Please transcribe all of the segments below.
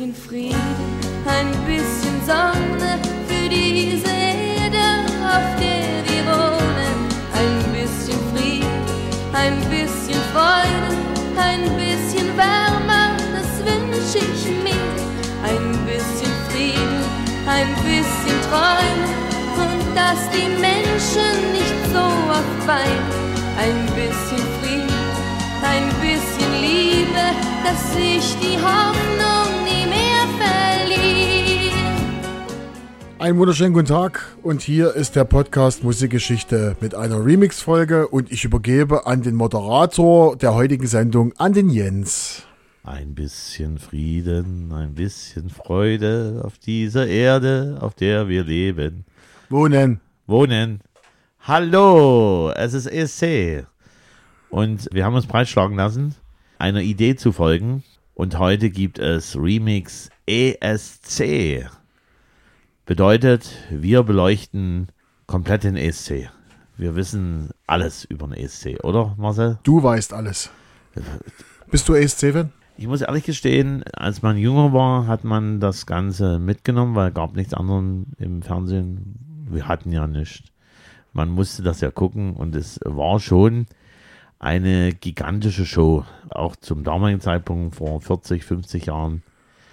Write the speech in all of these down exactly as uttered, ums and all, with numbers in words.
bisschen Frieden, ein bisschen Sonne für diese Erde, auf der wir wohnen. Ein bisschen Frieden, ein bisschen Freude, ein bisschen Wärme, das wünsch ich mir. Ein bisschen Frieden, ein bisschen Träume und dass die Menschen nicht so oft weinen. Ein bisschen Frieden, ein bisschen Liebe, dass sich die Hoffnung nie mehr verliert. Einen wunderschönen guten Tag und hier ist der Podcast Musikgeschichte mit einer Remix-Folge und ich übergebe an den Moderator der heutigen Sendung, an den Jens. Ein bisschen Frieden, ein bisschen Freude auf dieser Erde, auf der wir leben. Wohnen. Wohnen. Hallo, es ist E S C. Und wir haben uns breitschlagen lassen, einer Idee zu folgen. Und heute gibt es Remix E S C. Bedeutet, wir beleuchten komplett den E S C. Wir wissen alles über den E S C, oder Marcel? Du weißt alles. Bist du E S C-Fan? Ich muss ehrlich gestehen, als man jünger war, hat man das Ganze mitgenommen, weil es gab nichts anderes im Fernsehen. Wir hatten ja nichts. Man musste das ja gucken und es war schon eine gigantische Show, auch zum damaligen Zeitpunkt vor vierzig, fünfzig Jahren.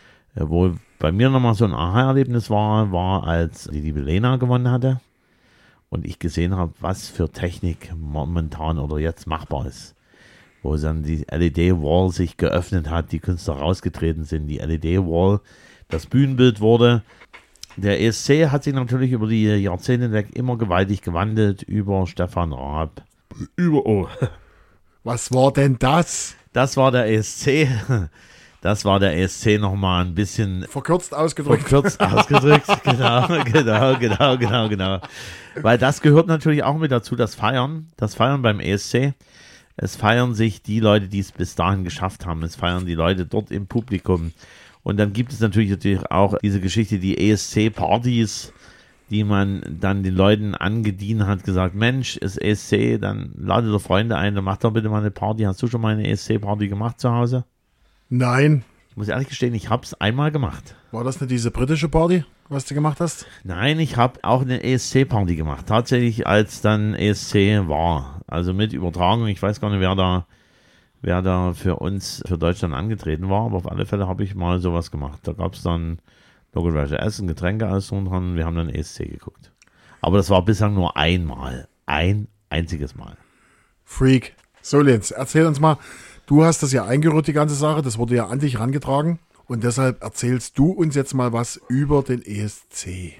Wo bei mir nochmal so ein Aha-Erlebnis war, war, als die liebe Lena gewonnen hatte und ich gesehen habe, was für Technik momentan oder jetzt machbar ist. Wo dann die L E D-Wall sich geöffnet hat, die Künstler rausgetreten sind, die L E D-Wall, das Bühnenbild wurde. Der E S C hat sich natürlich über die Jahrzehnte hinweg immer gewaltig gewandelt, über Stefan Raab, über, oh. Was war denn das? Das war der E S C, das war der E S C nochmal ein bisschen verkürzt ausgedrückt. Verkürzt ausgedrückt, genau, genau, genau, genau, genau. Weil das gehört natürlich auch mit dazu, das Feiern, das Feiern beim E S C. Es feiern sich die Leute, die es bis dahin geschafft haben. Es feiern die Leute dort im Publikum. Und dann gibt es natürlich, natürlich auch diese Geschichte, die E S C-Partys, die man dann den Leuten angedient hat, gesagt, Mensch, ist E S C, dann lade doch Freunde ein, dann mach doch bitte mal eine Party. Hast du schon mal eine E S C-Party gemacht zu Hause? Nein. Ich muss ehrlich gestehen, ich habe es einmal gemacht. War das nicht diese britische Party, was du gemacht hast? Nein, ich habe auch eine E S C-Party gemacht. Tatsächlich, als dann E S C war. Also mit Übertragung. Ich weiß gar nicht, wer da, wer da für uns, für Deutschland angetreten war. Aber auf alle Fälle habe ich mal sowas gemacht. Da gab es dann logischerweise Essen, Getränke, alles drum dran. Wir haben dann E S C geguckt. Aber das war bislang nur einmal. Ein einziges Mal. Freak. So, Lenz, erzähl uns mal. Du hast das ja eingerührt, die ganze Sache. Das wurde ja an dich herangetragen. Und deshalb erzählst du uns jetzt mal was über den E S C.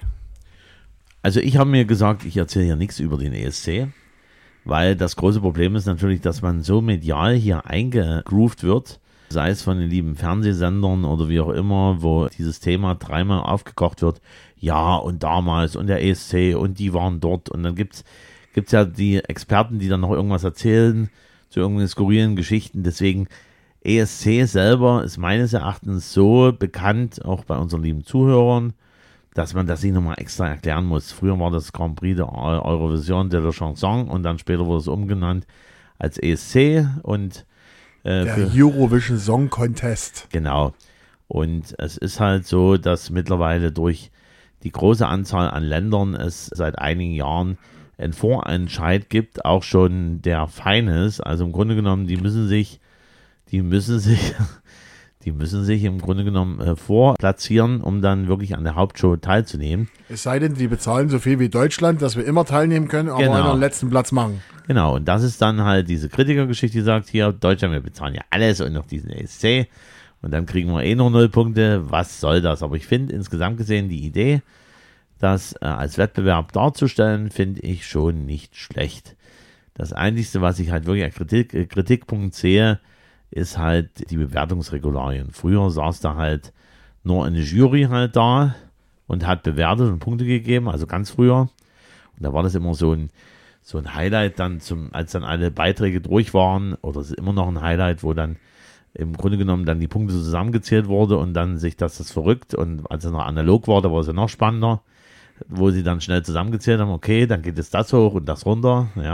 Also ich habe mir gesagt, ich erzähle ja nichts über den E S C, weil das große Problem ist natürlich, dass man so medial hier eingegroovt wird, sei es von den lieben Fernsehsendern oder wie auch immer, wo dieses Thema dreimal aufgekocht wird. Ja, und damals und der E S C und die waren dort. Und dann gibt's gibt's ja die Experten, die dann noch irgendwas erzählen zu irgendwelchen skurrilen Geschichten. Deswegen E S C selber ist meines Erachtens so bekannt, auch bei unseren lieben Zuhörern, dass man das nicht nochmal extra erklären muss. Früher war das Grand Prix der Eurovision de la Chanson und dann später wurde es umgenannt als E S C und äh, der für, Eurovision Song Contest. Genau. Und es ist halt so, dass mittlerweile durch die große Anzahl an Ländern es seit einigen Jahren einen Vorentscheid gibt, auch schon der Finals. Also im Grunde genommen, die müssen sich Die müssen sich, die müssen sich im Grunde genommen äh, vorplatzieren, um dann wirklich an der Hauptshow teilzunehmen. Es sei denn, die bezahlen so viel wie Deutschland, dass wir immer teilnehmen können, aber Genau. einen letzten Platz machen. Genau, und das ist dann halt diese Kritikergeschichte, die sagt, hier, Deutschland, wir bezahlen ja alles und noch diesen E S C und dann kriegen wir eh nur null Punkte. Was soll das? Aber ich finde insgesamt gesehen die Idee, das äh, als Wettbewerb darzustellen, finde ich schon nicht schlecht. Das Einzige, was ich halt wirklich als Kritik, äh, Kritikpunkt sehe, ist halt die Bewertungsregularien. Früher saß da halt nur eine Jury halt da und hat bewertet und Punkte gegeben, also ganz früher. Und da war das immer so ein, so ein Highlight dann, zum, als dann alle Beiträge durch waren, oder es ist immer noch ein Highlight, wo dann im Grunde genommen dann die Punkte zusammengezählt wurde und dann sich das, das verrückt, und als es noch analog war, da war es ja noch spannender, wo sie dann schnell zusammengezählt haben, okay, dann geht es das hoch und das runter, ja.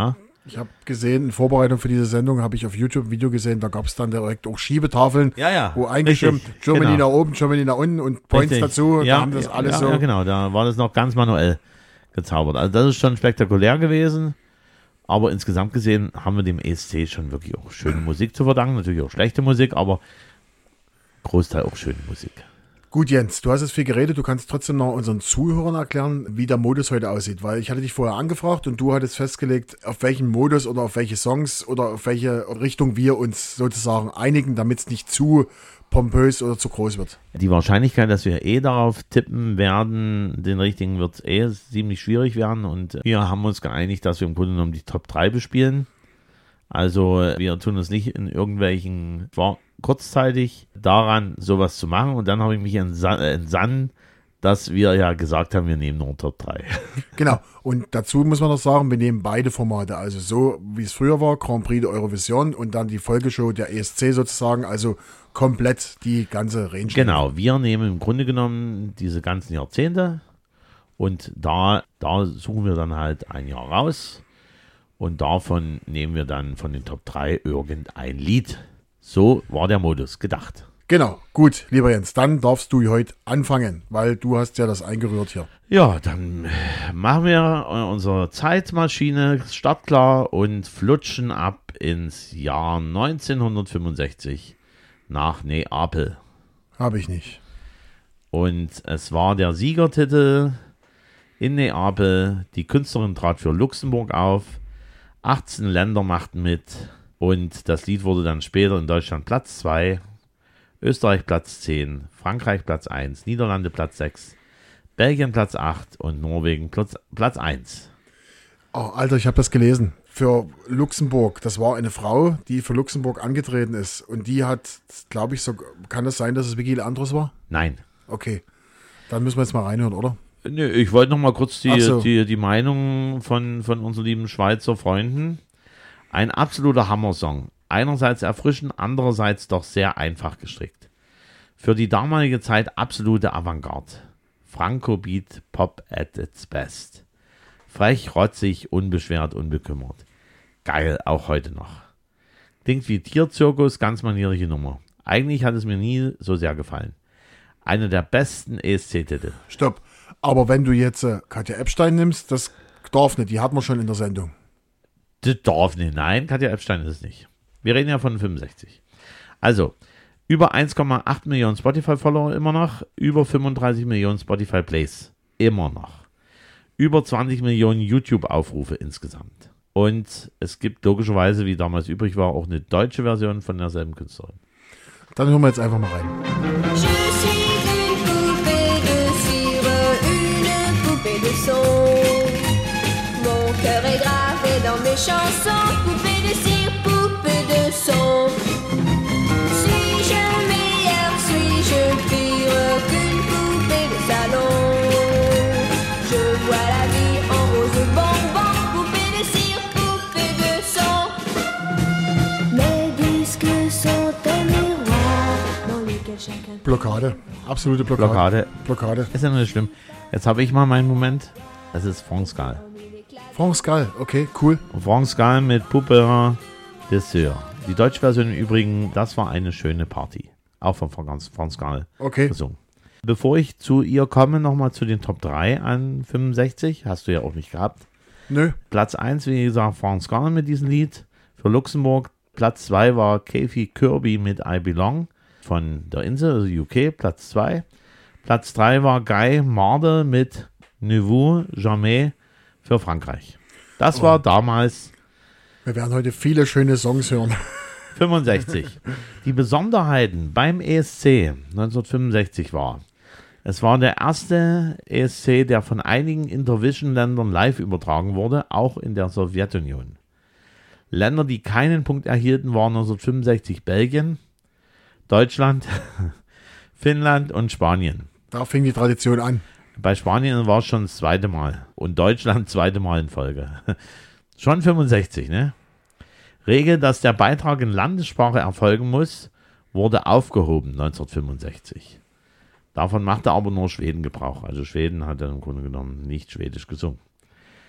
Ich habe gesehen, in Vorbereitung für diese Sendung habe ich auf YouTube ein Video gesehen, da gab es dann direkt auch Schiebetafeln, Ja, ja. wo eingestimmt, Richtig, Germany genau. nach oben, Germany nach unten und Points Richtig. dazu. Ja, da haben das ja, alles ja, so. Ja, genau, da war das noch ganz manuell gezaubert. Also das ist schon spektakulär gewesen. Aber insgesamt gesehen haben wir dem E S C schon wirklich auch schöne Musik zu verdanken. Natürlich auch schlechte Musik, aber Großteil auch schöne Musik. Gut, Jens, du hast jetzt viel geredet, du kannst trotzdem noch unseren Zuhörern erklären, wie der Modus heute aussieht, weil ich hatte dich vorher angefragt und du hattest festgelegt, auf welchen Modus oder auf welche Songs oder auf welche Richtung wir uns sozusagen einigen, damit es nicht zu pompös oder zu groß wird. Die Wahrscheinlichkeit, dass wir eh darauf tippen werden, den richtigen wird eh ziemlich schwierig werden. Und wir haben uns geeinigt, dass wir im Grunde genommen die Top drei bespielen. Also wir tun uns nicht in irgendwelchen, war kurzzeitig daran, sowas zu machen. Und dann habe ich mich entsandt, dass wir ja gesagt haben, wir nehmen nur Top drei. Genau, und dazu muss man noch sagen, wir nehmen beide Formate, also so wie es früher war, Grand Prix der Eurovision und dann die Folgeshow der E S C sozusagen, also komplett die ganze Range. Genau, wir nehmen im Grunde genommen diese ganzen Jahrzehnte und da, da suchen wir dann halt ein Jahr raus und davon nehmen wir dann von den Top drei irgendein Lied. So war der Modus gedacht. Genau, gut, lieber Jens, dann darfst du heute anfangen, weil du hast ja das eingerührt hier. Ja, dann machen wir unsere Zeitmaschine startklar und flutschen ab ins Jahr neunzehnhundertfünfundsechzig nach Neapel. Habe ich nicht. Und es war der Siegertitel in Neapel. Die Künstlerin trat für Luxemburg auf. achtzehn Länder machten mit. Und das Lied wurde dann später in Deutschland Platz zwei, Österreich Platz zehn, Frankreich Platz eins, Niederlande Platz sechs, Belgien Platz acht und Norwegen Platz, Platz eins. Oh, Alter, ich habe das gelesen. Für Luxemburg, das war eine Frau, die für Luxemburg angetreten ist. Und die hat, glaube ich, so, kann das sein, dass es Vicky Leandros war? Nein. Okay, dann müssen wir jetzt mal reinhören, oder? Nö, ich wollte noch mal kurz die, so. die, die Meinung von, von unseren lieben Schweizer Freunden. Ein absoluter Hammersong. Einerseits erfrischend, andererseits doch sehr einfach gestrickt. Für die damalige Zeit absolute Avantgarde. Franco-Beat Pop at its best. Frech, rotzig, unbeschwert, unbekümmert. Geil, auch heute noch. Klingt wie Tierzirkus, ganz manierliche Nummer. Eigentlich hat es mir nie so sehr gefallen. Eine der besten E S C-Titel. Stopp. Aber wenn du jetzt äh, Katja Epstein nimmst, das darf nicht, die hatten wir schon in der Sendung. Das darf nicht. Nein, Katja Epstein ist es nicht. Wir reden ja von fünfundsechzig. Also, über eins Komma acht Millionen Spotify-Follower immer noch, über fünfunddreißig Millionen Spotify-Plays immer noch, über zwanzig Millionen YouTube-Aufrufe insgesamt. Und es gibt logischerweise, wie damals übrig war, auch eine deutsche Version von derselben Künstlerin. Dann hören wir jetzt einfach mal rein. Je suis une poupée de cire, une poupée de son. Mon cœur est gravé dans mes chansons. Poupée de cire, poupée de son. Suis-je meilleure, suis-je pire qu'une poupée de salon? Je vois la vie en rose bonbon. Poupée de cire, poupée de son. Mes disques sont un miroir dans lequel chacun... Blockade. Absolute Blockade. Blockade. Blockade. Ist ja nicht schlimm. Jetzt habe ich mal meinen Moment. Das ist France Gall. France Gall, okay, cool. France Gall mit Poupée de Cire. Die deutsche Version im Übrigen, das war eine schöne Party. Auch von France Gall Okay. gesungen. Bevor ich zu ihr komme, nochmal zu den Top drei an fünfundsechzig. Hast du ja auch nicht gehabt. Nö. Platz eins, wie gesagt, France Gall mit diesem Lied für Luxemburg. Platz zwei war Kathy Kirby mit I Belong von der Insel, also U K, Platz zwei. Platz drei war Guy Marder mit Ne vous jamais für Frankreich. Das war damals Wir werden heute viele schöne Songs hören. fünfundsechzig. Die Besonderheiten beim E S C neunzehnhundertfünfundsechzig war, es war der erste E S C, der von einigen Intervision-Ländern live übertragen wurde, auch in der Sowjetunion. Länder, die keinen Punkt erhielten, waren neunzehnhundertfünfundsechzig Belgien, Deutschland, Finnland und Spanien. Da fing die Tradition an. Bei Spanien war es schon das zweite Mal und Deutschland zweite Mal in Folge. Schon fünfundsechzig, ne? Regel, dass der Beitrag in Landessprache erfolgen muss, wurde aufgehoben neunzehnhundertfünfundsechzig. Davon machte aber nur Schweden Gebrauch. Also Schweden hat dann im Grunde genommen nicht Schwedisch gesungen.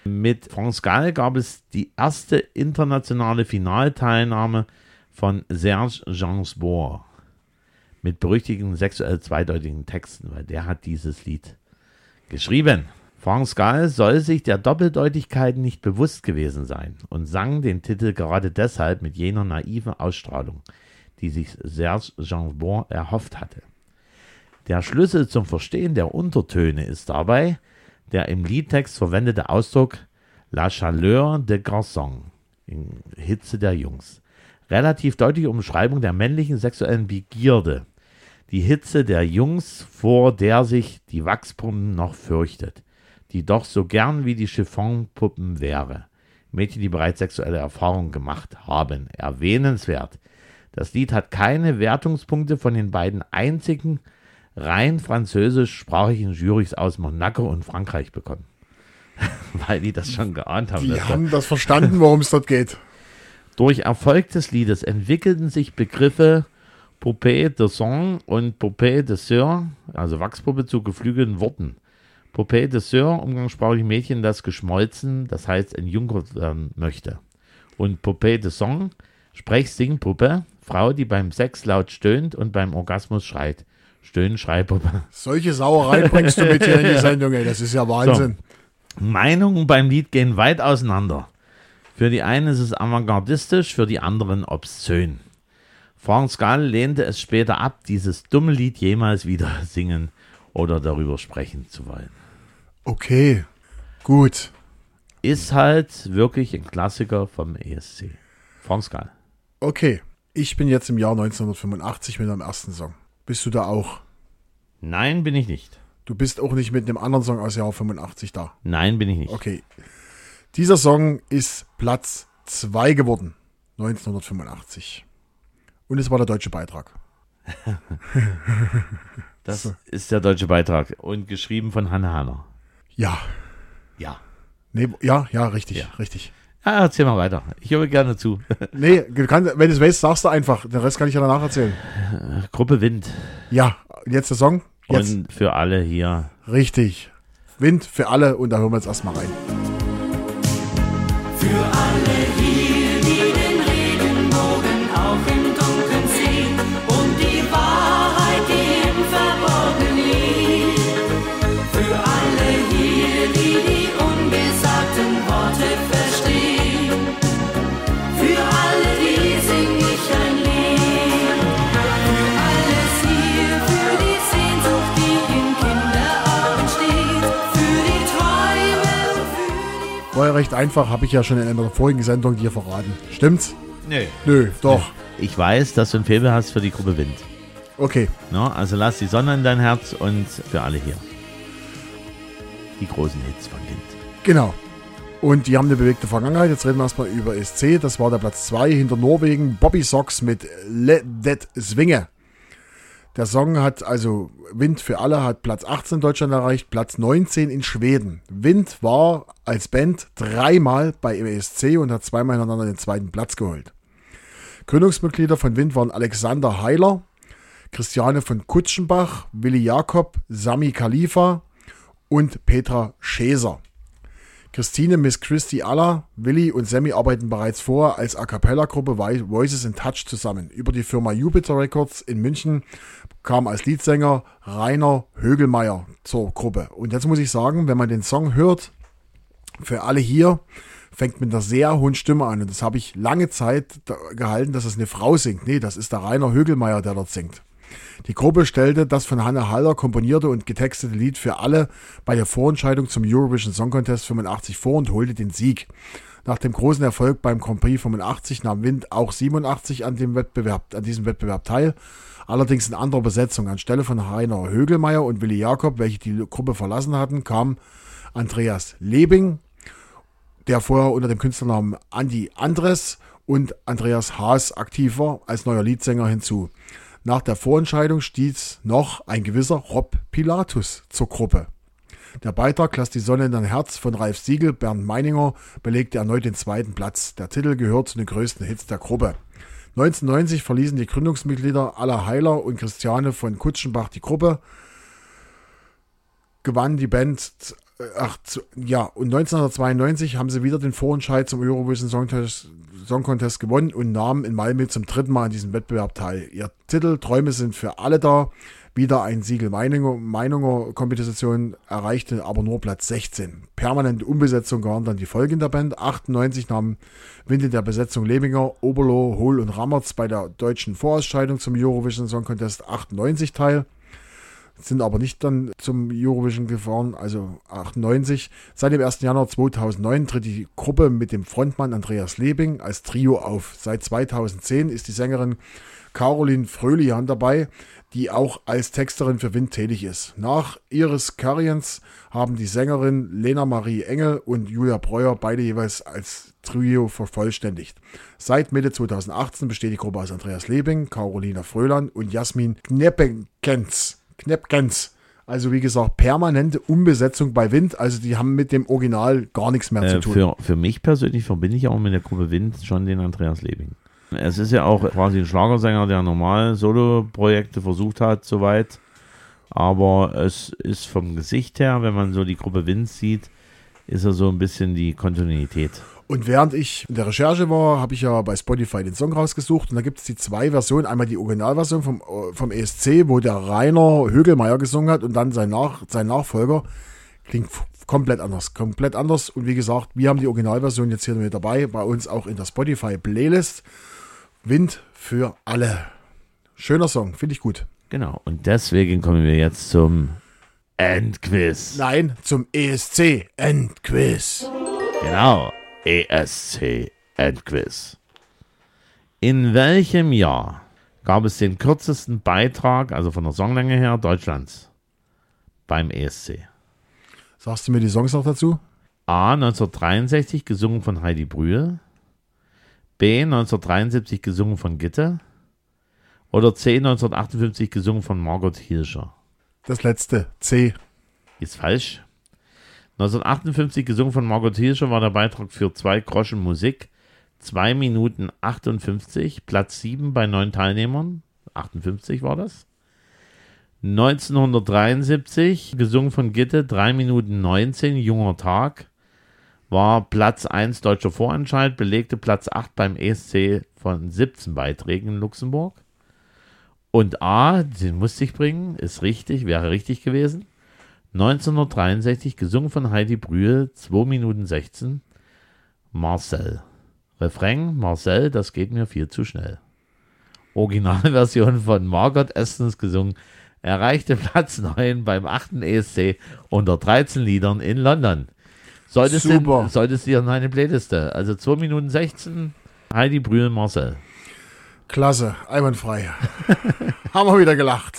Mit France Gall gab es die erste internationale Finalteilnahme von Serge Gainsbourg mit berüchtigten sexuell zweideutigen Texten, weil der hat dieses Lied geschrieben. France Gall soll sich der Doppeldeutigkeit nicht bewusst gewesen sein und sang den Titel gerade deshalb mit jener naiven Ausstrahlung, die sich Serge Gainsbourg erhofft hatte. Der Schlüssel zum Verstehen der Untertöne ist dabei der im Liedtext verwendete Ausdruck La chaleur des garçons, in Hitze der Jungs. Relativ deutliche Umschreibung der männlichen sexuellen Begierde. Die Hitze der Jungs, vor der sich die Wachspumpen noch fürchtet, die doch so gern wie die Chiffonpuppen wäre. Mädchen, die bereits sexuelle Erfahrungen gemacht haben. Erwähnenswert. Das Lied hat keine Wertungspunkte von den beiden einzigen rein französischsprachigen Jurys aus Monaco und Frankreich bekommen. Weil die das schon geahnt haben. Die haben das verstanden, worum es dort geht. Durch Erfolg des Liedes entwickelten sich Begriffe Poupée de Sang und Poupée de Sœur, also Wachspuppe zu geflügelten Worten. Poupée de Sœur, umgangssprachlich Mädchen, das geschmolzen, das heißt entjungfert werden möchte. Und Poupée de Sang, Sprech-Sing-Puppe, Frau, die beim Sex laut stöhnt und beim Orgasmus schreit. Stöhnen, Schreipuppe. Solche Sauerei bringst du mit hier in die Sendung, ey. Das ist ja Wahnsinn. So. Meinungen beim Lied gehen weit auseinander. Für die einen ist es avantgardistisch, für die anderen obszön. France Gall lehnte es später ab, dieses dumme Lied jemals wieder singen oder darüber sprechen zu wollen. Okay, gut. Ist halt wirklich ein Klassiker vom E S C. France Gall. Okay, ich bin jetzt im Jahr neunzehnhundertfünfundachtzig mit einem ersten Song. Bist du da auch? Nein, bin ich nicht. Du bist auch nicht mit einem anderen Song aus Jahr fünfundachtzig da? Nein, bin ich nicht. Okay. Dieser Song ist Platz zwei geworden, neunzehnhundertfünfundachtzig. Und es war der deutsche Beitrag. Das so. ist der deutsche Beitrag. Und geschrieben von Hanne Hanner. Ja. Ja. Nee, ja, ja, richtig, Ja. richtig. Ja, erzähl mal weiter. Ich höre gerne zu. Nee, du kannst, wenn du es weißt, sagst du einfach. Den Rest kann ich ja danach erzählen. Gruppe Wind. Ja, jetzt der Song. Jetzt. Und für alle hier. Richtig. Wind für alle und da hören wir jetzt erstmal rein. Für alle hier, die den Regenbogen auch im Dunkeln sehen und die Wahrheit, die im Verborgenen liegt. Für alle hier, die die ungesagten Worte verstehen. Für alle, die sing ich ein Lied. Für alles hier, für die Sehnsucht, die in Kinderaugen steht. Für die Träume und für die... War ja recht einfach, habe ich ja schon in einer vorigen Sendung dir verraten. Stimmt's? Nee. Nö, doch. Ich weiß, dass du ein Faible hast für die Gruppe Wind. Okay. No, also lass die Sonne in dein Herz und für alle hier. Die großen Hits von Wind. Genau. Und die haben eine bewegte Vergangenheit. Jetzt reden wir erstmal über E S C. Das war der Platz zwei hinter Norwegen. Bobby Sox mit Let That Swinge. Der Song hat, also Wind für alle, hat Platz achtzehn in Deutschland erreicht, Platz neunzehn in Schweden. Wind war als Band dreimal bei E S C und hat zweimal hintereinander den zweiten Platz geholt. Gründungsmitglieder von Wind waren Alexander Heiler, Christiane von Kutschenbach, Willi Jakob, Sami Khalifa und Petra Scheser. Christine Miss Christy Aller, Willi und Sammy arbeiten bereits vor als A-Cappella-Gruppe Voices in Touch zusammen. Über die Firma Jupiter Records in München kam als Leadsänger Rainer Högelmeier zur Gruppe. Und jetzt muss ich sagen, wenn man den Song hört, für alle hier, fängt mit einer sehr hohen Stimme an. Und das habe ich lange Zeit gehalten, dass es eine Frau singt. Nee, das ist der Rainer Högelmeier, der dort singt. Die Gruppe stellte das von Hanne Haller komponierte und getextete Lied für alle bei der Vorentscheidung zum Eurovision Song Contest fünfundachtzig vor und holte den Sieg. Nach dem großen Erfolg beim Grand Prix fünfundachtzig nahm Wind auch siebenundachtzig an, dem Wettbewerb, an diesem Wettbewerb teil, allerdings in anderer Besetzung. Anstelle von Rainer Högelmeier und Willi Jakob, welche die Gruppe verlassen hatten, kam Andreas Lebing, der vorher unter dem Künstlernamen Andi Andres und Andreas Haas aktiv war, als neuer Leadsänger hinzu. Nach der Vorentscheidung stieß noch ein gewisser Rob Pilatus zur Gruppe. Der Beitrag Lass die Sonne in dein Herz von Ralf Siegel, Bernd Meininger belegte erneut den zweiten Platz. Der Titel gehört zu den größten Hits der Gruppe. neunzehnhundertneunzig verließen die Gründungsmitglieder Alla Heiler und Christiane von Kutschenbach die Gruppe. Gewann die Band ach, zu, ja, und neunzehnhundertzweiundneunzig haben sie wieder den Vorentscheid zum Eurovision Song Contest, Song Contest gewonnen und nahmen in Malmö zum dritten Mal an diesem Wettbewerb teil. Ihr Titel Träume sind für alle da, wieder ein Siegel Meininger, Meininger Kompetition, erreichte aber nur Platz sechzehn. Permanente Umbesetzung waren dann die Folgen der Band. achtundneunzig nahmen Wind in der Besetzung Lebinger, Oberloh, Hohl und Rammertz bei der deutschen Vorausscheidung zum Eurovision Song Contest achtundneunzig teil. Sind aber nicht dann zum Eurovision gefahren, also achtundneunzig. Seit dem ersten Januar zweitausendneun tritt die Gruppe mit dem Frontmann Andreas Lebing als Trio auf. Seit zweitausendzehn ist die Sängerin Caroline Fröhlian dabei, die auch als Texterin für Wind tätig ist. Nach Iris Kariens haben die Sängerin Lena Marie Engel und Julia Breuer beide jeweils als Trio vervollständigt. Seit Mitte zweitausendachtzehn besteht die Gruppe aus Andreas Lebing, Carolina Fröhlian und Jasmin Kneppenkens. Knepkens. Also wie gesagt, permanente Umbesetzung bei Wind. Also die haben mit dem Original gar nichts mehr äh, zu tun. Für, für mich persönlich verbinde ich auch mit der Gruppe Wind schon den Andreas Lebing. Es ist ja auch quasi ein Schlagersänger, der normal Solo-Projekte versucht hat, soweit. Aber es ist vom Gesicht her, wenn man so die Gruppe Wind sieht, ist er so ein bisschen die Kontinuität. Und während ich in der Recherche war, habe ich ja bei Spotify den Song rausgesucht. Und da gibt es die zwei Versionen. Einmal die Originalversion vom, vom E S C, wo der Rainer Högelmeier gesungen hat und dann sein, Nach, sein Nachfolger. Klingt komplett anders, komplett anders. Und wie gesagt, wir haben die Originalversion jetzt hier mit dabei, bei uns auch in der Spotify-Playlist. Wind für alle. Schöner Song, finde ich gut. Genau, und deswegen kommen wir jetzt zum Endquiz. Nein, zum E S C Endquiz. Genau, E S C Endquiz. In welchem Jahr gab es den kürzesten Beitrag, also von der Songlänge her, Deutschlands beim E S C? Sagst du mir die Songs noch dazu? A. neunzehnhundertdreiundsechzig, gesungen von Heidi Brühl. B. neunzehnhundertdreiundsiebzig, gesungen von Gitte. Oder C. neunzehnhundertachtundfünfzig, gesungen von Margot Hilscher. Das letzte, C. Ist falsch. neunzehnhundertachtundfünfzig, gesungen von Margot Hilscher, war der Beitrag für zwei Groschen Musik. zwei Minuten achtundfünfzig, Platz sieben bei neun Teilnehmern. achtundfünfzig war das. neunzehnhundertdreiundsiebzig, gesungen von Gitte, drei Minuten neunzehn, Junger Tag. War Platz eins deutscher Vorentscheid, belegte Platz acht beim E S C von siebzehn Beiträgen in Luxemburg. Und A, den musste ich bringen, ist richtig, wäre richtig gewesen. neunzehnhundertdreiundsechzig, gesungen von Heidi Brühl, zwei Minuten sechzehn, Marcel. Refrain, Marcel, das geht mir viel zu schnell. Originalversion von Margot Estens gesungen, erreichte Platz neun beim achten E S C unter dreizehn Liedern in London. Solltest Super. Du, solltest du hier in eine Playliste. Also zwei Minuten sechzehn, Heidi Brühl, Marcel. Klasse, einwandfrei. Haben wir wieder gelacht.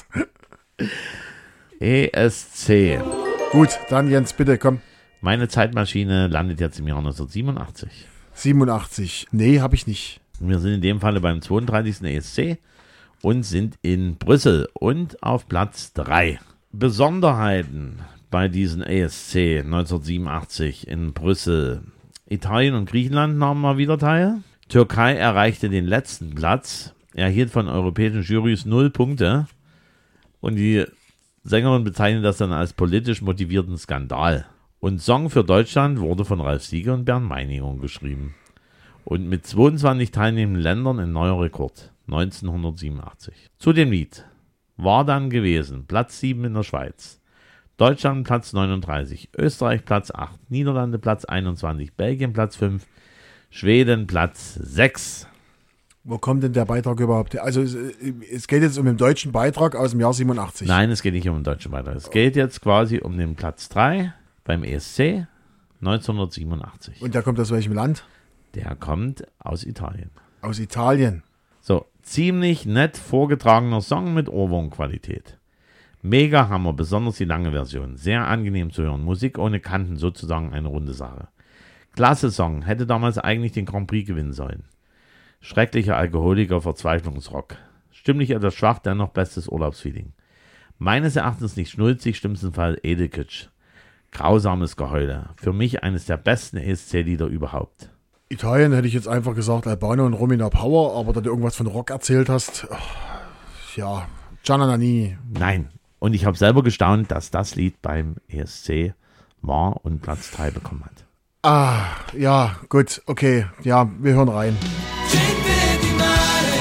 E S C. Gut, dann Jens, bitte, komm. Meine Zeitmaschine landet jetzt im Jahr neunzehnhundertsiebenundachtzig. siebenundachtzig. Nee, habe ich nicht. Wir sind in dem Falle beim zweiunddreißigsten E S C und sind in Brüssel und auf Platz drei. Besonderheiten bei diesem E S C neunzehnhundertsiebenundachtzig in Brüssel. Italien und Griechenland nahmen mal wieder teil. Türkei erreichte den letzten Platz, erhielt von europäischen Jurys null Punkte und die Sängerin bezeichnet das dann als politisch motivierten Skandal. Und Song für Deutschland wurde von Ralf Siegel und Bernd Meininger geschrieben. Und mit zweiundzwanzig teilnehmenden Ländern ein neuer Rekord, neunzehnhundertsiebenundachtzig. Zu dem Lied war dann gewesen Platz sieben in der Schweiz, Deutschland Platz neununddreißig, Österreich Platz acht, Niederlande Platz einundzwanzig, Belgien Platz fünf, Schweden Platz sechs. Wo kommt denn der Beitrag überhaupt? Also es, es geht jetzt um den deutschen Beitrag aus dem Jahr siebenundachtzig. Nein, es geht nicht um den deutschen Beitrag. Es geht jetzt quasi um den Platz drei beim E S C neunzehnhundertsiebenundachtzig. Und der kommt aus welchem Land? Der kommt aus Italien. Aus Italien. So, ziemlich nett vorgetragener Song mit Ohrwurmqualität. Mega Hammer, besonders die lange Version. Sehr angenehm zu hören. Musik ohne Kanten, sozusagen eine runde Sache. Klasse Song, hätte damals eigentlich den Grand Prix gewinnen sollen. Schrecklicher Alkoholiker, Verzweiflungsrock. Stimmlich etwas schwach, dennoch bestes Urlaubsfeeling. Meines Erachtens nicht schnulzig, schlimmsten Fall Edelkitsch. Grausames Geheule. Für mich eines der besten E S C-Lieder überhaupt. Italien hätte ich jetzt einfach gesagt Albano und Romina Power, aber da du irgendwas von Rock erzählt hast, ja, Gianna Nannini. Nein. Und ich habe selber gestaunt, dass das Lied beim E S C war und Platz drei bekommen hat. Ah, ja, gut, okay. Ja, wir hören rein. Gente di mare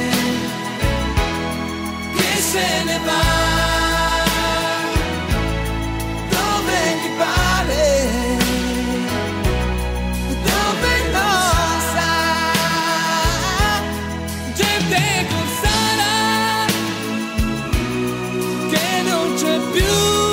che se ne va dove gli pare, dove non sa, gente consana che non c'è più,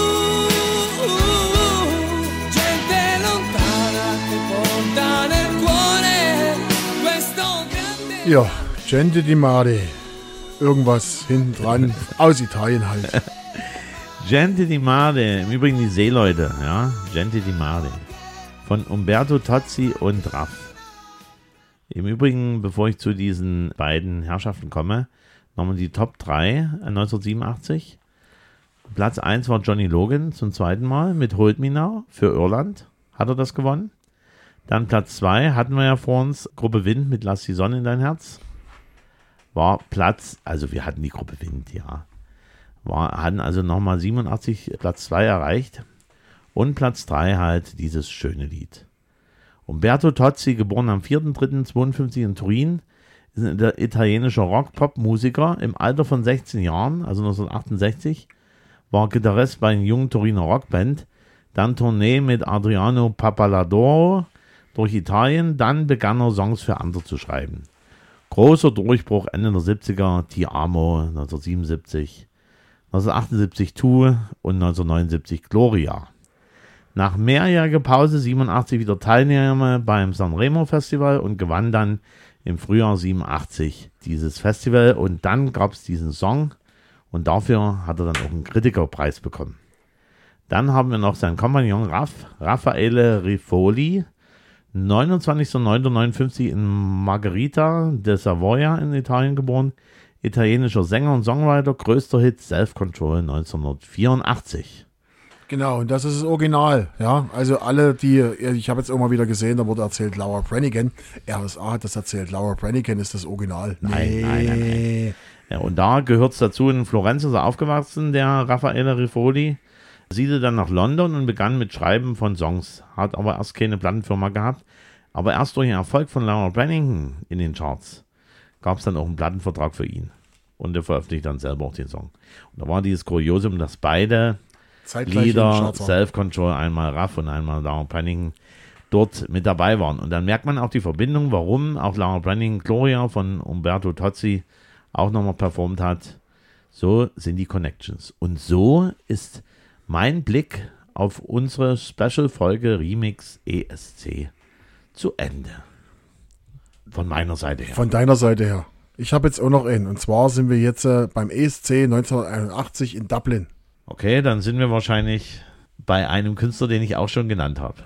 gente lontana che porta nel cuore questo grande. Ja, Gente di Mare. Irgendwas hinten dran. Aus Italien halt. Gente di Mare, im Übrigen die Seeleute, ja, Gente di Mare, von Umberto Tozzi und Raff. Im Übrigen, bevor ich zu diesen beiden Herrschaften komme, nochmal die Top drei neunzehnhundertsiebenundachtzig. Platz eins war Johnny Logan zum zweiten Mal mit Hold Me Now für Irland, hat er das gewonnen. Dann Platz zwei hatten wir ja vor uns, Gruppe Wind mit Lass die Sonne in dein Herz. War Platz, also wir hatten die Gruppe Wind, ja. War, hatten also nochmal siebenundachtzig Platz zwei erreicht. Und Platz drei halt dieses schöne Lied. Umberto Tozzi, geboren am vierter dritter neunzehnhundertzweiundfünfzig in Turin, ist ein italienischer Rock-Pop-Musiker im Alter von sechzehn Jahren, also neunzehnhundertachtundsechzig, war Gitarrist bei einer jungen Turiner Rockband, dann Tournee mit Adriano Pappalardo durch Italien, dann begann er Songs für andere zu schreiben. Großer Durchbruch Ende der siebziger, Ti Amo neunzehnhundertsiebenundsiebzig, neunzehnhundertachtundsiebzig Tu und neunzehnhundertneunundsiebzig Gloria. Nach mehrjähriger Pause siebenundachtzig wieder Teilnahme beim Sanremo Festival und gewann dann im Frühjahr siebenundachtzig dieses Festival und dann gab es diesen Song und dafür hat er dann auch einen Kritikerpreis bekommen. Dann haben wir noch seinen Kompagnon Raff, Raffaele Rifoli, neunundzwanzigster neunter neunundfünfzig in Margherita de Savoia in Italien geboren, italienischer Sänger und Songwriter, größter Hit Self Control neunzehnhundertvierundachtzig. Genau, und das ist das Original, ja. Also alle, die, ich habe jetzt auch mal wieder gesehen, da wurde erzählt, Laura Branigan. R S A hat das erzählt, Laura Branigan ist das Original. Nein, nee. nein, nein, nein. Ja, und da gehört es dazu, in Florenz ist er aufgewachsen, der Raffaele Rifoli. Siedelte dann nach London und begann mit Schreiben von Songs. Hat aber erst keine Plattenfirma gehabt. Aber erst durch den Erfolg von Laura Branigan in den Charts gab es dann auch einen Plattenvertrag für ihn. Und er veröffentlichte dann selber auch den Song. Und da war dieses Kuriosum, dass beide Zeitgleich Lieder, Self-Control, einmal Raff und einmal Laura Branigan, dort mit dabei waren. Und dann merkt man auch die Verbindung, warum auch Laura Branigan Gloria von Umberto Tozzi auch nochmal performt hat. So sind die Connections. Und so ist mein Blick auf unsere Special-Folge Remix E S C zu Ende. Von meiner Seite her. Von deiner Seite her. Ich habe jetzt auch noch einen. Und zwar sind wir jetzt äh, beim E S C neunzehnhunderteinundachtzig in Dublin. Okay, dann sind wir wahrscheinlich bei einem Künstler, den ich auch schon genannt habe.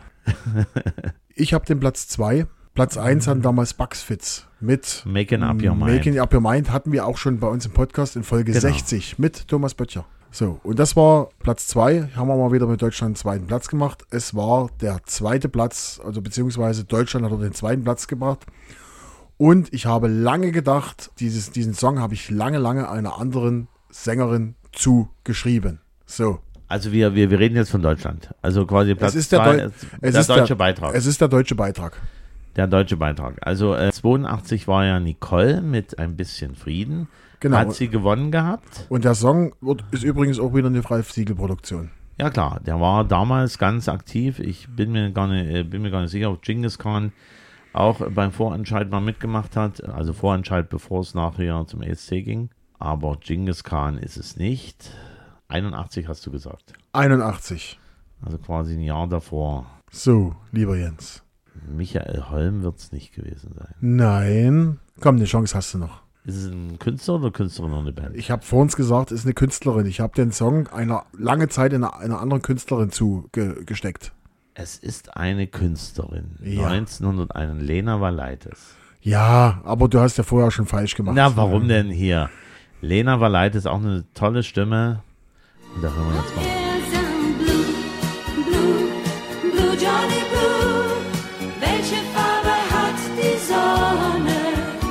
Ich habe den Platz zwei. Platz eins hatten damals Bugs Fitz mit Making Up Your Mind. Making Up Your Mind hatten wir auch schon bei uns im Podcast in Folge Genau. sechzig mit Thomas Böttcher. So, und das war Platz zwei. Haben wir mal wieder mit Deutschland den zweiten Platz gemacht. Es war der zweite Platz, also beziehungsweise Deutschland hat den zweiten Platz gebracht. Und ich habe lange gedacht, dieses, diesen Song habe ich lange, lange einer anderen Sängerin zugeschrieben. So. Also wir, wir, wir reden jetzt von Deutschland. Also quasi Platz Es ist der, zwei, Deu es der ist deutsche der, Beitrag. Es ist der deutsche Beitrag. Der deutsche Beitrag. Also äh, zweiundachtzig war ja Nicole mit Ein bisschen Frieden. Genau. Hat sie gewonnen gehabt. Und der Song wird, ist übrigens auch wieder eine Ralf-Siegel-Produktion. Ja klar, der war damals ganz aktiv. Ich bin mir gar nicht, äh, bin mir gar nicht sicher, ob Genghis Khan auch beim Vorentscheid mal mitgemacht hat. Also Vorentscheid, bevor es nachher zum E S C ging. Aber Genghis Khan ist es nicht. einundachtzig hast du gesagt. einundachtzig. Also quasi ein Jahr davor. So, lieber Jens. Michael Holm wird es nicht gewesen sein. Nein. Komm, eine Chance hast du noch. Ist es ein Künstler oder Künstlerin oder eine Band? Ich habe vor uns gesagt, es ist eine Künstlerin. Ich habe den Song einer lange Zeit in einer, einer anderen Künstlerin zugesteckt. Es ist eine Künstlerin. Ja. neunzehnhunderteins, Lena Valaitis. Ja, aber du hast ja vorher schon falsch gemacht. Na, warum denn hier? Lena Valaitis, auch eine tolle Stimme. Und da hören wir jetzt mal. Yes, I'm blue, blue, blue Johnny Blue. Welche Farbe hat die Sonne?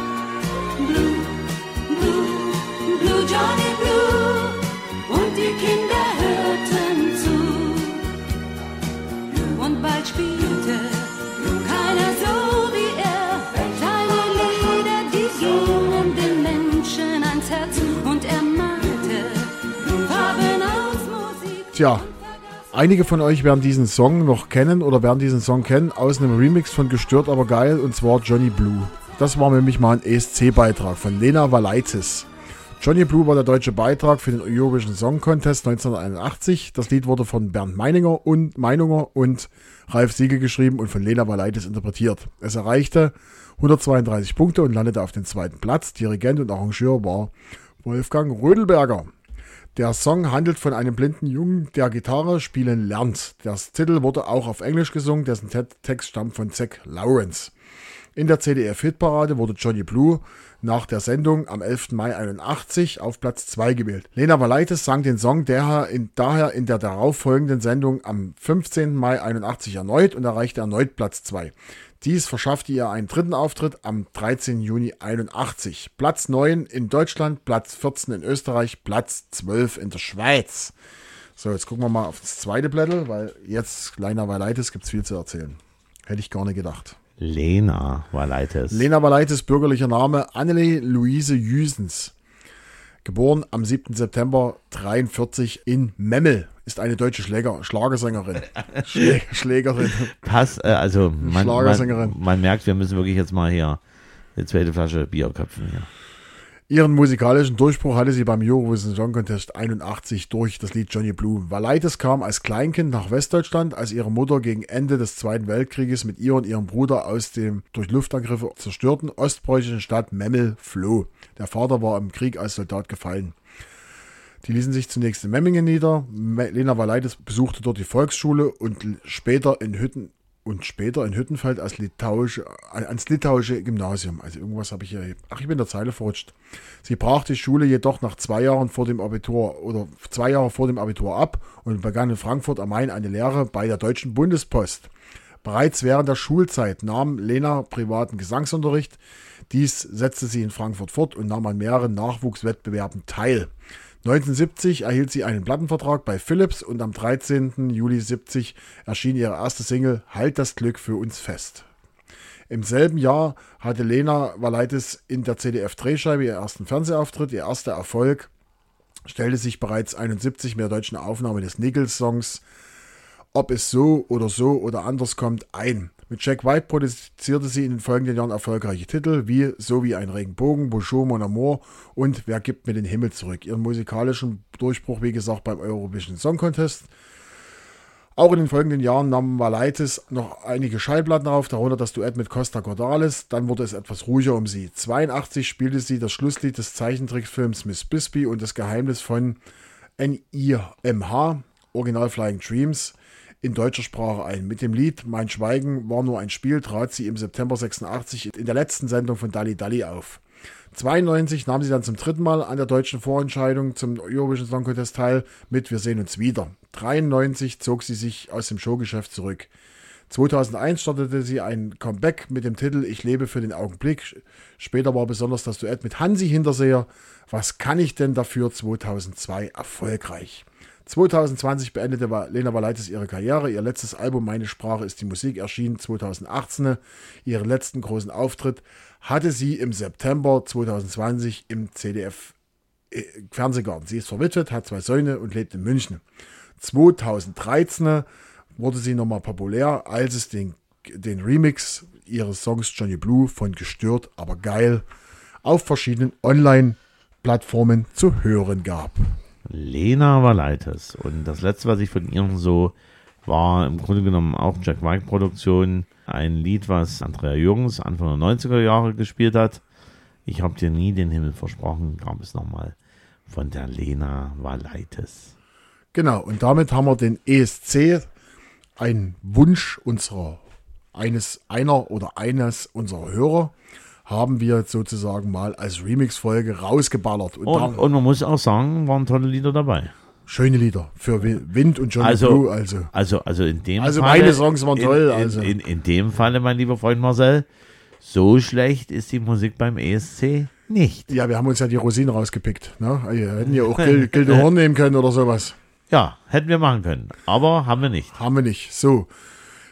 Blue, blue, blue Johnny Blue. Und die Kinder hörten zu. und er malte Farben aus Musik. Tja, einige von euch werden diesen Song noch kennen oder werden diesen Song kennen aus einem Remix von Gestört aber geil, und zwar Johnny Blue. Das war nämlich mal ein E S C-Beitrag von Lena Valaitis. Johnny Blue war der deutsche Beitrag für den Eurovision Song Contest neunzehnhunderteinundachtzig. Das Lied wurde von Bernd Meininger und Meinunger und Ralf Siegel geschrieben und von Lena Valaitis interpretiert. Es erreichte hundertzweiunddreißig Punkte und landete auf den zweiten Platz. Dirigent und Arrangeur war Wolfgang Rödelberger. Der Song handelt von einem blinden Jungen, der Gitarre spielen lernt. Der Titel wurde auch auf Englisch gesungen, dessen Text stammt von Zach Lawrence. In der C D F-Hitparade wurde Johnny Blue nach der Sendung am elften Mai einundachtzig auf Platz zwei gewählt. Lena Valaitis sang den Song daher in, daher in der darauffolgenden Sendung am fünfzehnten Mai einundachtzig erneut und erreichte erneut Platz zwei. Dies verschaffte ihr einen dritten Auftritt am dreizehnten Juni einundachtzig. Platz neun in Deutschland, Platz vierzehn in Österreich, Platz zwölf in der Schweiz. So, jetzt gucken wir mal auf das zweite Blättel, weil jetzt Lena Valaitis gibt es viel zu erzählen. Hätte ich gar nicht gedacht. Lena Valaitis. Lena Valaitis, bürgerlicher Name Annelie Luise Jüsens. Geboren am siebten September dreiundvierzig in Memmel. Ist eine deutsche Schläger, Schlagersängerin. Schlä, Schlägerin. Pass, äh, also man, Schlagersängerin. Man, man merkt, wir müssen wirklich jetzt mal hier eine zweite Flasche Bier köpfen hier. Ihren musikalischen Durchbruch hatte sie beim Eurovision Song Contest einundachtzig durch das Lied Johnny Blue. Valaitis kam als Kleinkind nach Westdeutschland, als ihre Mutter gegen Ende des Zweiten Weltkrieges mit ihr und ihrem Bruder aus dem durch Luftangriffe zerstörten ostpreußischen Stadt Memmel floh. Der Vater war im Krieg als Soldat gefallen. Die ließen sich zunächst in Memmingen nieder. Lena Valaitis besuchte dort die Volksschule und später in Hütten und später in Hüttenfeld als litauische, ans litauische Gymnasium. Also irgendwas habe ich hier. Ach, ich bin in der Zeile verrutscht. Sie brach die Schule jedoch nach zwei Jahren vor dem Abitur oder zwei Jahre vor dem Abitur ab und begann in Frankfurt am Main eine Lehre bei der Deutschen Bundespost. Bereits während der Schulzeit nahm Lena privaten Gesangsunterricht. Dies setzte sie in Frankfurt fort und nahm an mehreren Nachwuchswettbewerben teil. neunzehnhundertsiebzig erhielt sie einen Plattenvertrag bei Philips und am dreizehnten Juli siebzig erschien ihre erste Single Halt das Glück für uns fest. Im selben Jahr hatte Lena Valaitis in der C D F-Drehscheibe ihren ersten Fernsehauftritt. Ihr erster Erfolg stellte sich bereits einundsiebzig mit der deutschen Aufnahme des Nichols-Songs Ob es so oder so oder anders kommt ein. Mit Jack White produzierte sie in den folgenden Jahren erfolgreiche Titel wie So wie ein Regenbogen, Bonjour mon amour und Wer gibt mir den Himmel zurück. Ihren musikalischen Durchbruch, wie gesagt, beim Eurovision Song Contest. Auch in den folgenden Jahren nahm Valaitis noch einige Schallplatten auf, darunter das Duett mit Costa Cordalis. Dann wurde es etwas ruhiger um sie. zweiundachtzig spielte sie das Schlusslied des Zeichentrickfilms Miss Bisbee und das Geheimnis von N I M H, Original Flying Dreams, in deutscher Sprache ein. Mit dem Lied Mein Schweigen war nur ein Spiel trat sie im September sechsundachtzig in der letzten Sendung von Dalli Dalli auf. zweiundneunzig nahm sie dann zum dritten Mal an der deutschen Vorentscheidung zum Eurovision Song Contest teil mit Wir sehen uns wieder. dreiundneunzig zog sie sich aus dem Showgeschäft zurück. zweitausendeins startete sie ein Comeback mit dem Titel Ich lebe für den Augenblick. Später war besonders das Duett mit Hansi Hinterseher Was kann ich denn dafür zweitausendzwei erfolgreich. zweitausendzwanzig beendete Lena Valaitis ihre Karriere. Ihr letztes Album Meine Sprache ist die Musik erschien zweitausendachtzehn. Ihren letzten großen Auftritt hatte sie im September zweitausendzwanzig im C D F Fernsehgarten. Sie ist verwitwet, hat zwei Söhne und lebt in München. zweitausenddreizehn wurde sie nochmal populär, als es den, den Remix ihres Songs Johnny Blue von Gestört, aber geil auf verschiedenen Online-Plattformen zu hören gab. Lena Valaitis. Und das letzte, was ich von ihr so war, im Grunde genommen auch Jack White Produktion. Ein Lied, was Andrea Jürgens Anfang der neunziger Jahre gespielt hat. Ich habe dir nie den Himmel versprochen, gab es nochmal von der Lena Valaitis. Genau, und damit haben wir den E S C, ein Wunsch unserer, eines, einer oder eines unserer Hörer, haben wir sozusagen mal als Remix-Folge rausgeballert. Und, Und, und man muss auch sagen, waren tolle Lieder dabei. Schöne Lieder für Wind und Johnny Also, Blue. Also, Also, also in dem also Falle, meine Songs waren in, toll. In, Also. in, in dem Falle, mein lieber Freund Marcel, so schlecht ist die Musik beim E S C nicht. Ja, wir haben uns ja die Rosinen rausgepickt. Ne? Wir hätten ja auch Gil- Gilde Horn nehmen können oder sowas. Ja, hätten wir machen können, aber haben wir nicht. Haben wir nicht. So,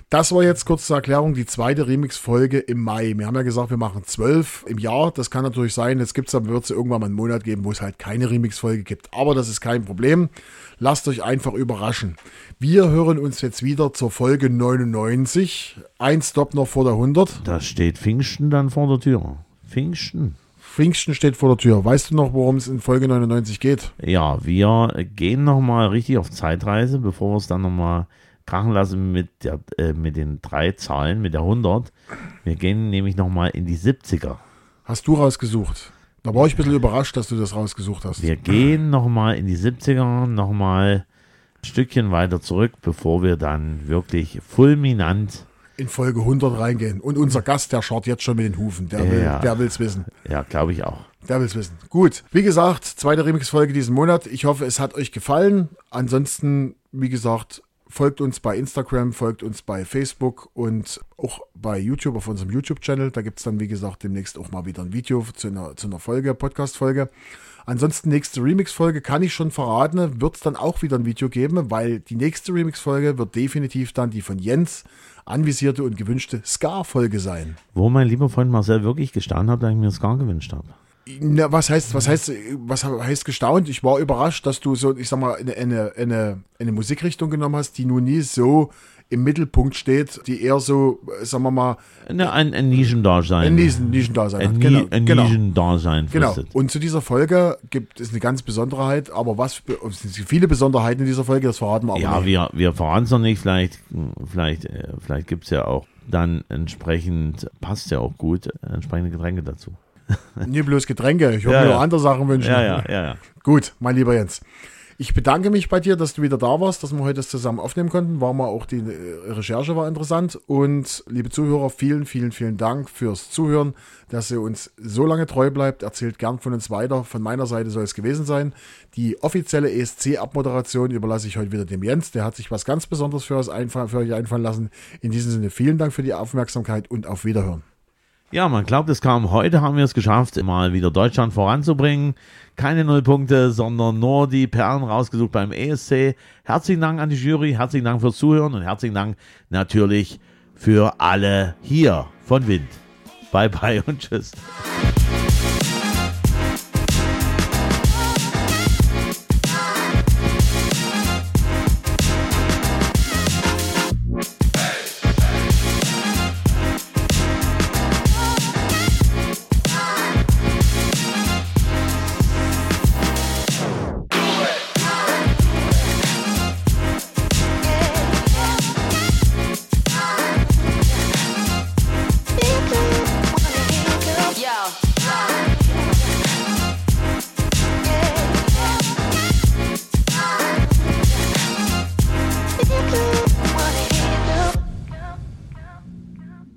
Das war jetzt kurz zur Erklärung die zweite Remix-Folge im Mai. Wir haben ja gesagt, wir machen zwölf im Jahr. Das kann natürlich sein, jetzt gibt's, dann wird es irgendwann mal einen Monat geben, wo es halt keine Remix-Folge gibt. Aber das ist kein Problem. Lasst euch einfach überraschen. Wir hören uns jetzt wieder zur Folge neunundneunzig. Ein Stop noch vor der hundert. Da steht Pfingsten dann vor der Tür. Pfingsten. Pfingsten steht vor der Tür. Weißt du noch, worum es in Folge neunundneunzig geht? Ja, wir gehen nochmal richtig auf Zeitreise, bevor wir es dann nochmal krachen lassen mit, der, äh, mit den drei Zahlen, mit der hundert. Wir gehen nämlich nochmal in die siebziger. Hast du rausgesucht? Da war ich ein bisschen überrascht, dass du das rausgesucht hast. Wir gehen nochmal in die siebziger, nochmal ein Stückchen weiter zurück, bevor wir dann wirklich fulminant in Folge hundert reingehen. Und unser Gast, der schaut jetzt schon mit den Hufen. Der will, ja. der will's wissen. Ja, glaube ich auch. Der will's wissen. Gut, wie gesagt, zweite Remix-Folge diesen Monat. Ich hoffe, es hat euch gefallen. Ansonsten, wie gesagt, folgt uns bei Instagram, folgt uns bei Facebook und auch bei YouTube auf unserem YouTube-Channel. Da gibt es dann, wie gesagt, demnächst auch mal wieder ein Video zu einer, zu einer Folge, Podcast-Folge. Ansonsten nächste Remix-Folge kann ich schon verraten, wird es dann auch wieder ein Video geben, weil die nächste Remix-Folge wird definitiv dann die von Jens anvisierte und gewünschte Ska-Folge sein. Wo mein lieber Freund Marcel wirklich gestanden hat, dass ich mir Ska gewünscht habe. Na, was heißt, was heißt, was heißt gestaunt? Ich war überrascht, dass du so, ich sag mal, eine, eine, eine, eine Musikrichtung genommen hast, die nun nie so im Mittelpunkt steht, die eher so, sagen wir mal, eine, ein, ein Nischendasein. Ein Nischen, Nischendasein. Ein, genau, ein genau. Nischendasein. Genau. Fristet. Und zu dieser Folge gibt es eine ganz Besonderheit, aber was, es sind viele Besonderheiten in dieser Folge, das verraten wir aber Ja, nicht. wir, wir verraten es noch nicht, vielleicht, vielleicht, vielleicht gibt es ja auch dann entsprechend, passt ja auch gut, entsprechende Getränke dazu. Nie bloß Getränke, ich würde Ja, mir ja. auch andere Sachen wünschen. Ja, ja, ja, ja. Gut, mein lieber Jens. Ich bedanke mich bei dir, dass du wieder da warst, dass wir heute das zusammen aufnehmen konnten. War mal auch die äh, Recherche war interessant. Und liebe Zuhörer, vielen, vielen, vielen Dank fürs Zuhören, dass ihr uns so lange treu bleibt. Erzählt gern von uns weiter. Von meiner Seite soll es gewesen sein. Die offizielle E S C-Abmoderation überlasse ich heute wieder dem Jens. Der hat sich was ganz Besonderes für, uns einfallen, für euch einfallen lassen. In diesem Sinne vielen Dank für die Aufmerksamkeit und auf Wiederhören. Ja, man glaubt es kaum. Heute haben wir es geschafft, mal wieder Deutschland voranzubringen. Keine Nullpunkte, sondern nur die Perlen rausgesucht beim E S C. Herzlichen Dank an die Jury, herzlichen Dank fürs Zuhören und herzlichen Dank natürlich für alle hier von Wind. Bye bye und tschüss.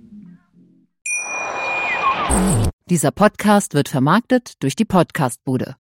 Dieser Podcast wird vermarktet durch die Podcastbude.